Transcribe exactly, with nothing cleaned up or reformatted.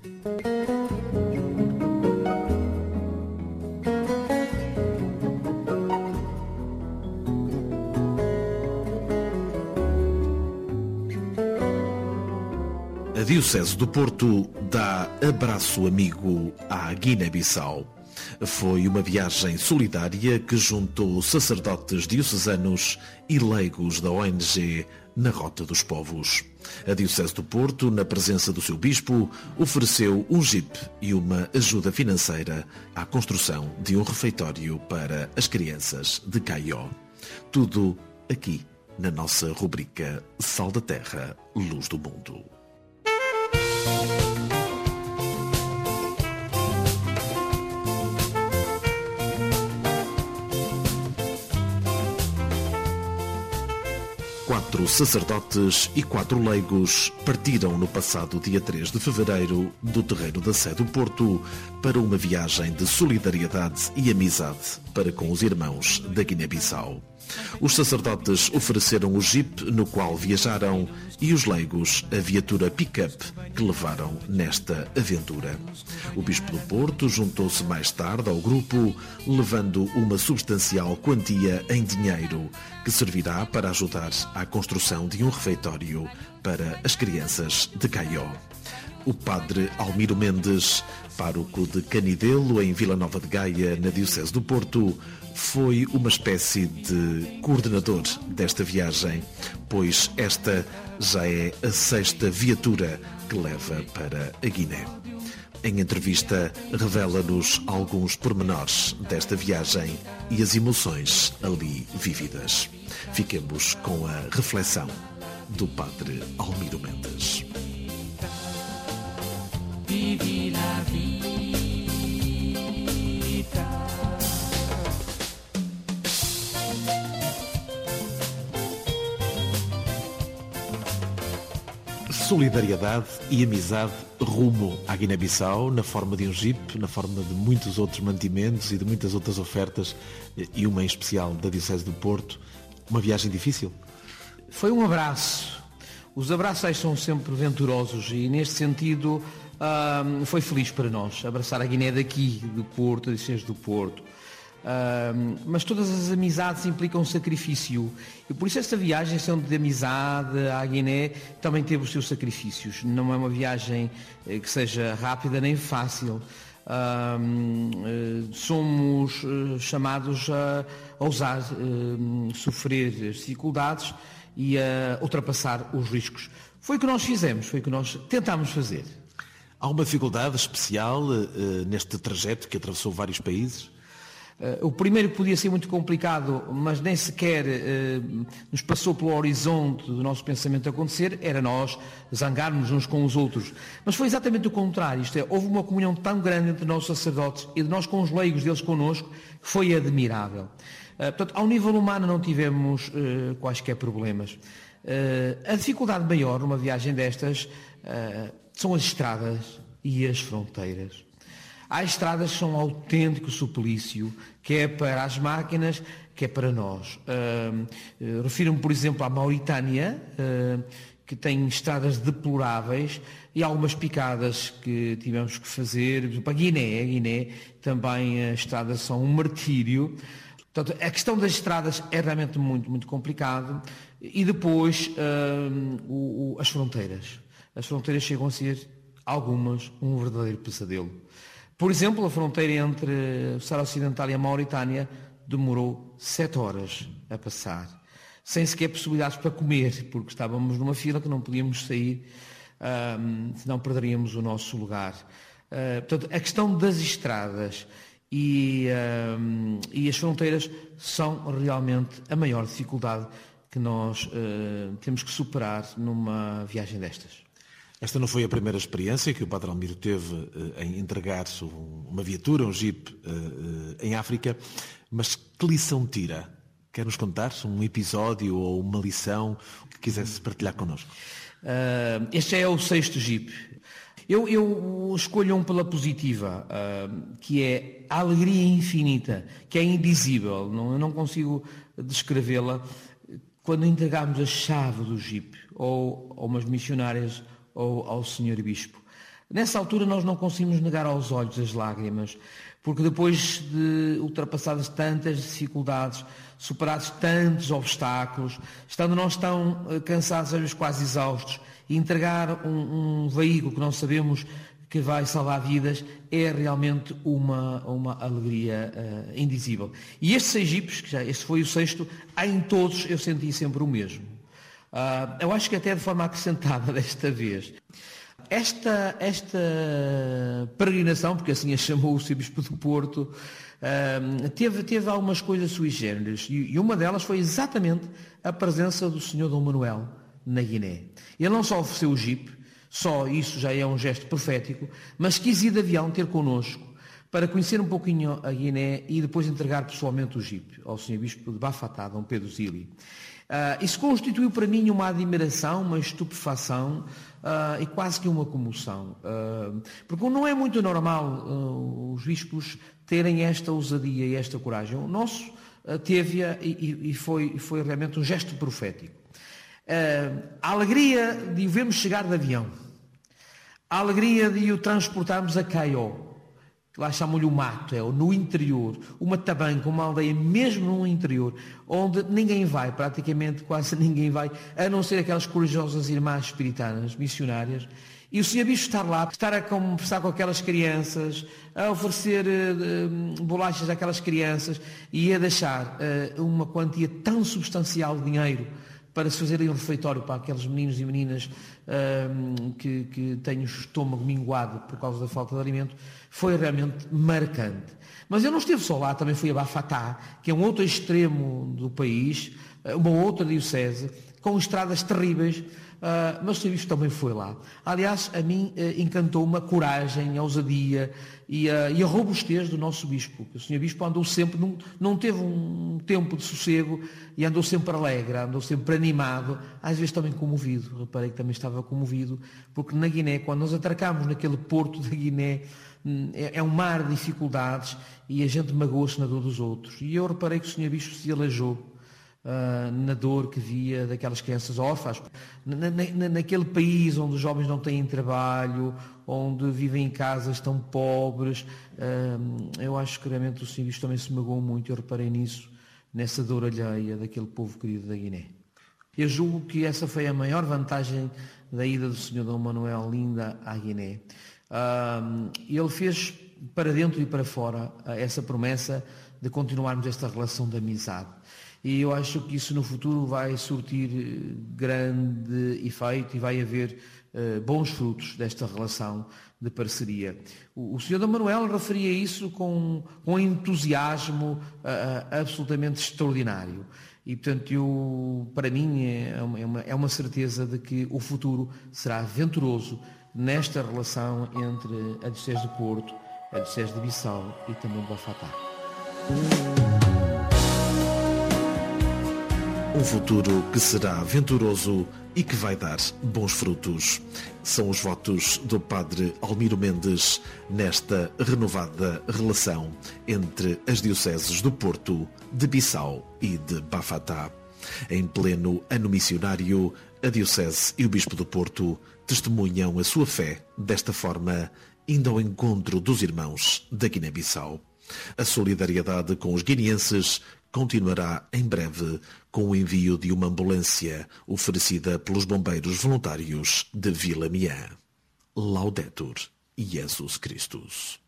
A Diocese do Porto dá abraço amigo à Guiné-Bissau. Foi uma viagem solidária que juntou sacerdotes diocesanos e leigos da O N G na Rota dos Povos. A Diocese do Porto, na presença do seu bispo, ofereceu um jipe e uma ajuda financeira à construção de um refeitório para as crianças de Caió. Tudo aqui na nossa rubrica Sal da Terra, Luz do Mundo. Quatro sacerdotes e quatro leigos partiram no passado dia três de fevereiro do terreiro da Sé do Porto para uma viagem de solidariedade e amizade para com os irmãos da Guiné-Bissau. Os sacerdotes ofereceram o jipe no qual viajaram e os leigos a viatura pick-up que levaram nesta aventura. O bispo do Porto juntou-se mais tarde ao grupo, levando uma substancial quantia em dinheiro que servirá para ajudar à construção de um refeitório para as crianças de Caió. O padre Almiro Mendes, pároco de Canidelo, em Vila Nova de Gaia, na Diocese do Porto, foi uma espécie de coordenador desta viagem, pois esta já é a sexta viatura que leva para a Guiné. Em entrevista, revela-nos alguns pormenores desta viagem e as emoções ali vívidas. Fiquemos com a reflexão do padre Almiro Mendes. Vivi la vida. Solidariedade e amizade rumo à Guiné-Bissau, na forma de um jipe, na forma de muitos outros mantimentos e de muitas outras ofertas, e uma em especial da Diocese do Porto. Uma viagem difícil? Foi um abraço. Os abraços são sempre venturosos e, neste sentido, Uh, foi feliz para nós abraçar a Guiné daqui, do Porto, a Diocese do Porto. Uh, mas todas as amizades implicam sacrifício e por isso esta viagem, sendo de amizade à Guiné, também teve os seus sacrifícios. Não é uma viagem que seja rápida nem fácil. Uh, uh, somos uh, chamados a, a ousar uh, sofrer as dificuldades e a ultrapassar os riscos. Foi o que nós fizemos, foi o que nós tentámos fazer. Há uma dificuldade especial uh, neste trajeto que atravessou vários países? Uh, o primeiro podia ser muito complicado, mas nem sequer uh, nos passou pelo horizonte do nosso pensamento acontecer, era nós zangarmos uns com os outros. Mas foi exatamente o contrário, isto é, houve uma comunhão tão grande entre nós sacerdotes e de nós com os leigos, deles connosco, que foi admirável. Uh, portanto, ao nível humano não tivemos uh, quaisquer problemas. Uh, a dificuldade maior numa viagem destas uh, são as estradas e as fronteiras. Há estradas que são um autêntico suplício, quer para as máquinas, quer para nós. Uh, uh, refiro-me, por exemplo, à Mauritânia, uh, que tem estradas deploráveis e algumas picadas que tivemos que fazer. Por exemplo, a Guiné, a Guiné também as estradas são um martírio. Portanto, a questão das estradas é realmente muito, muito complicado. E depois, uh, o, o, as fronteiras. As fronteiras chegam a ser, algumas, um verdadeiro pesadelo. Por exemplo, a fronteira entre o Saara Ocidental e a Mauritânia demorou sete horas a passar, sem sequer possibilidades para comer, porque estávamos numa fila que não podíamos sair, um, senão perderíamos o nosso lugar. Uh, portanto, a questão das estradas e, um, e as fronteiras são realmente a maior dificuldade que nós uh, temos que superar numa viagem destas. Esta não foi a primeira experiência que o Padre Almiro teve uh, em entregar uma viatura, um jipe, uh, uh, em África, mas que lição tira? Quer-nos contar um episódio ou uma lição que quisesse partilhar connosco? Uh, este é o sexto jipe. Eu, eu escolho um pela positiva, uh, que é a alegria infinita, que é indizível, não, eu não consigo descrevê-la. Quando entregámos a chave do jipe, ou a umas missionárias, ou ao senhor Bispo. Nessa altura nós não conseguimos negar aos olhos as lágrimas, porque depois de ultrapassadas tantas dificuldades, superados tantos obstáculos, estando nós tão cansados, às vezes quase exaustos, e entregar um, um veículo que não sabemos que vai salvar vidas, é realmente uma, uma alegria uh, indizível. E estes seis jipes, que já este foi o sexto, em todos eu senti sempre o mesmo. Uh, eu acho que até de forma acrescentada desta vez. Esta, esta peregrinação, porque assim a chamou o senhor Bispo do Porto, uh, teve, teve algumas coisas sui generis, e, e uma delas foi exatamente a presença do senhor Dom Manuel na Guiné. Ele não só ofereceu o jipe, só isso já é um gesto profético, mas quis ir de avião ter connosco para conhecer um pouquinho a Guiné e depois entregar pessoalmente o jipe ao senhor Bispo de Bafatá, Dom Pedro Zili. Uh, isso constituiu para mim uma admiração, uma estupefação uh, e quase que uma comoção. Uh, porque não é muito normal uh, os bispos terem esta ousadia e esta coragem. O nosso uh, teve-a e, e foi, foi realmente um gesto profético. Uh, a alegria de o vermos chegar de avião, a alegria de o transportarmos a Caió, que lá chamam-lhe o mato, é no interior, uma tabanca, uma aldeia mesmo no interior, onde ninguém vai, praticamente quase ninguém vai, a não ser aquelas corajosas irmãs espiritanas, missionárias, e o senhor Bispo estar lá, estar a conversar com aquelas crianças, a oferecer uh, bolachas àquelas crianças e a deixar uh, uma quantia tão substancial de dinheiro para se fazerem um refeitório para aqueles meninos e meninas um, que, que têm o estômago minguado por causa da falta de alimento, foi realmente marcante. Mas eu não estive só lá, também fui a Bafatá, que é um outro extremo do país, uma outra diocese, com estradas terríveis, uh, mas o senhor Bispo também foi lá. Aliás, a mim uh, encantou-me a coragem, a ousadia e a, e a robustez do nosso Bispo. O senhor Bispo andou sempre, não, não teve um tempo de sossego e andou sempre alegre, andou sempre animado, às vezes também comovido. Reparei que também estava comovido, porque na Guiné, quando nós atracámos naquele porto da Guiné, é, é um mar de dificuldades e a gente magoa-se na dor dos outros. E eu reparei que o senhor Bispo se aleijou Uh, na dor que via daquelas crianças órfãs, na, na, naquele país onde os jovens não têm trabalho, onde vivem em casas tão pobres. Uh, eu acho que realmente o senhor Bispo também se magoou muito, eu reparei nisso, nessa dor alheia daquele povo querido da Guiné. Eu julgo que essa foi a maior vantagem da ida do senhor Dom Manuel Linda à Guiné. Uh, ele fez para dentro e para fora uh, essa promessa de continuarmos esta relação de amizade. E eu acho que isso no futuro vai surtir grande efeito e vai haver uh, bons frutos desta relação de parceria. O, o senhor Dom Manuel referia isso com, com entusiasmo uh, uh, absolutamente extraordinário. E, portanto, eu, para mim é uma, é uma certeza de que o futuro será venturoso nesta relação entre a Diocese de Porto, a Diocese de Bissau e também de Bafatá. Um futuro que será venturoso e que vai dar bons frutos. São os votos do padre Almiro Mendes nesta renovada relação entre as dioceses do Porto, de Bissau e de Bafatá. Em pleno ano missionário, a diocese e o Bispo do Porto testemunham a sua fé desta forma, indo ao encontro dos irmãos da Guiné-Bissau. A solidariedade com os guineenses continuará em breve com o envio de uma ambulância oferecida pelos bombeiros voluntários de Vila Miã. Laudetur Jesus Christus.